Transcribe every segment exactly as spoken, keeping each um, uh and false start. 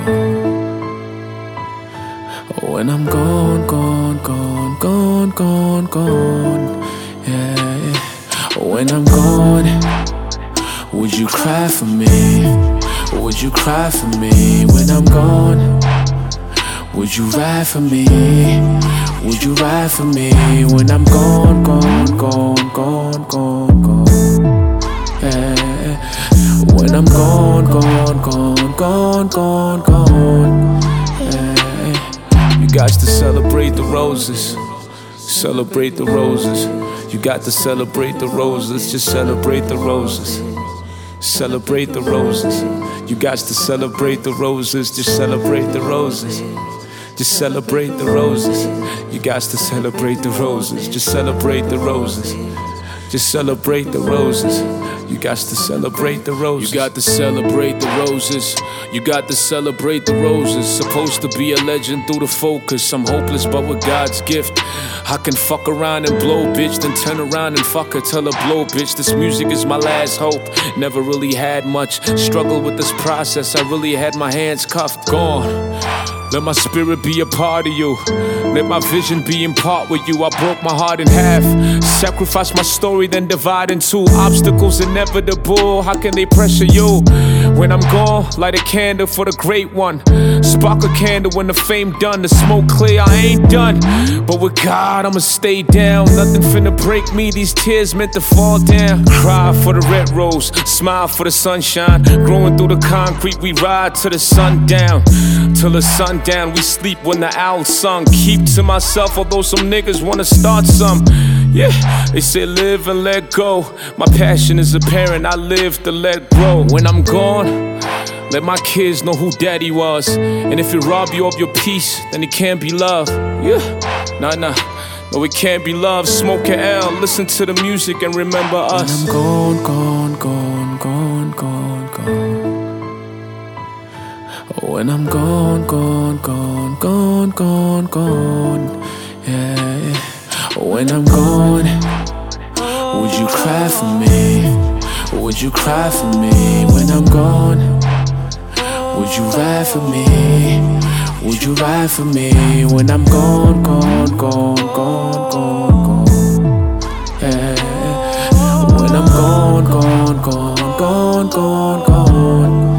When I'm gone, gone, gone, gone, gone, gone, yeah, yeah. When I'm gone, would you cry for me? Would you cry for me when I'm gone? Would you ride for me? Would you ride for me when I'm gone, gone, gone, gone, gone, gone, yeah. When I'm gone, gone, gone, gone, gone, gone, yeah. You got to celebrate the roses. Celebrate the roses. You got to celebrate the roses. Just celebrate the roses. Celebrate the roses. You got to celebrate the roses. Just celebrate the roses. Just celebrate the roses. You got to celebrate the roses. Just celebrate the roses. Just celebrate the roses. You got to celebrate the roses. You got to celebrate the roses. You got to celebrate the roses. Supposed to be a legend through the focus. I'm hopeless, but with God's gift, I can fuck around and blow, bitch, then turn around and fuck her, tell her blow, bitch. This music is my last hope. Never really had much struggle with this process. I really had my hands cuffed, gone. Let my spirit be a part of you. Let my vision be in part with you. I broke my heart in half. Sacrifice my story, then divide in two. Obstacles inevitable. How can they pressure you? When I'm gone, light a candle for the great one. Spark a candle when the fame done. The smoke clear, I ain't done. But with God, I'ma stay down. Nothing finna break me. These tears meant to fall down. Cry for the red rose. Smile for the sunshine. Growing through the concrete, we ride till the sun down. Till the sun down, we sleep when the owl sung. Keep to myself, although some niggas wanna start some. Yeah, they say live and let go. My passion is apparent, I live to let grow. When I'm gone, let my kids know who daddy was. And if it rob you of your peace, then it can't be love. Yeah, nah, nah, no, it can't be love. Smoke a L, listen to the music and remember us. When I'm gone, gone, gone, gone, gone, gone. When I'm gone, gone, gone, gone, gone, gone, yeah, yeah. When I'm gone, would you cry for me? Would you cry for me when I'm gone? Would you ride for me? Would you ride for me when I'm gone, gone, gone, gone, gone, gone, yeah, yeah. When I'm gone, gone, gone, gone, gone, gone,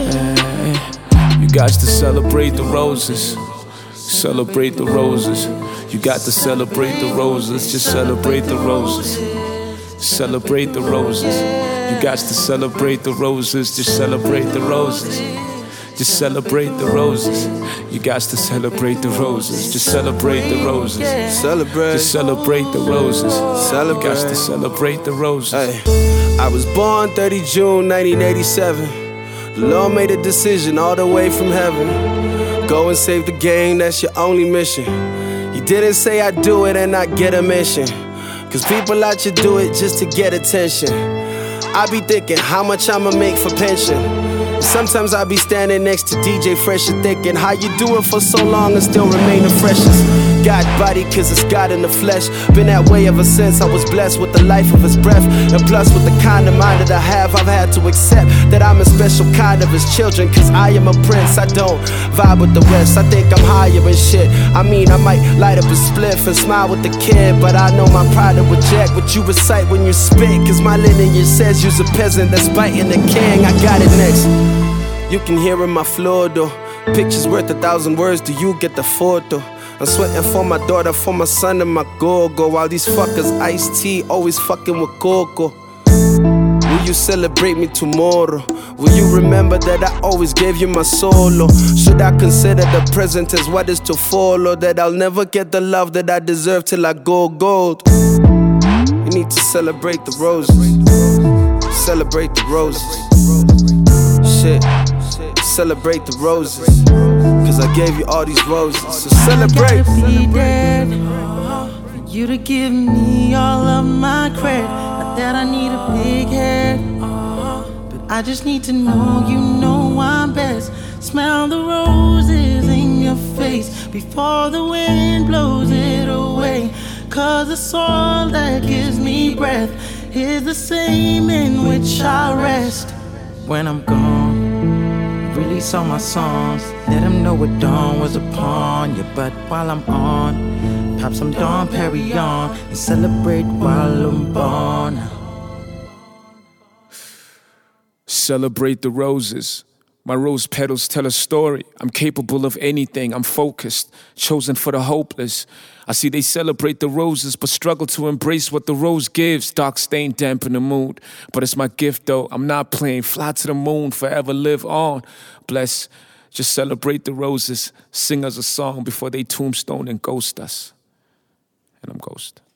yeah. You got to celebrate the roses. Celebrate the roses. You got to celebrate the roses. Just celebrate the roses. Celebrate the roses. You got to celebrate the roses. Just celebrate the roses. Just celebrate the roses. You got to celebrate the roses. Just celebrate the roses. Celebrate. Just celebrate the roses. Celebrate. You got to celebrate the roses. Hey. I was born thirtieth of June nineteen eighty-seven. The Lord made a decision all the way from heaven. Go and save the game, that's your only mission. He didn't say I'd do it and not get a mission. Cause people out here do it just to get attention. I be thinking how much I'ma make for pension. Sometimes I be standing next to D J Fresh and thinking how you do it for so long and still remain the freshest. God body cause it's God in the flesh. Been that way ever since I was blessed with the life of his breath. And plus with the kind of mind that I have, I've had to accept that I'm a special kind of his children. Cause I am a prince, I don't vibe with the rest. I think I'm higher and shit. I mean I might light up a spliff and smile with the kid, but I know my pride will reject what you recite when you spit. Cause my lineage says you's a peasant that's biting the king. I got it next. You can hear in my floor though. Pictures worth a thousand words, do you get the photo? I'm sweating for my daughter, for my son and my go-go. While these fuckers iced tea, always fucking with cocoa. Will you celebrate me tomorrow? Will you remember that I always gave you my solo? Should I consider the present as what is to follow? That I'll never get the love that I deserve till I go gold. You need to celebrate the roses. Celebrate the roses. Shit. Celebrate the roses. Cause I gave you all these roses. So celebrate. I gotta be dead for you to give me all of my credit. Not that I need a big head, but I just need to know you know I'm best. Smell the roses in your face before the wind blows it away. Cause the soul that gives me breath is the same in which I rest. When I'm gone, release all my songs. Let them know what dawn was upon you. But while I'm on, pop some Dom Perignon and celebrate while I'm born. Celebrate the roses. My rose petals tell a story. I'm capable of anything. I'm focused, chosen for the hopeless. I see they celebrate the roses, but struggle to embrace what the rose gives. Dark stain dampen the mood, but it's my gift though. I'm not playing. Fly to the moon, forever live on. Bless, just celebrate the roses. Sing us a song before they tombstone and ghost us. And I'm ghost.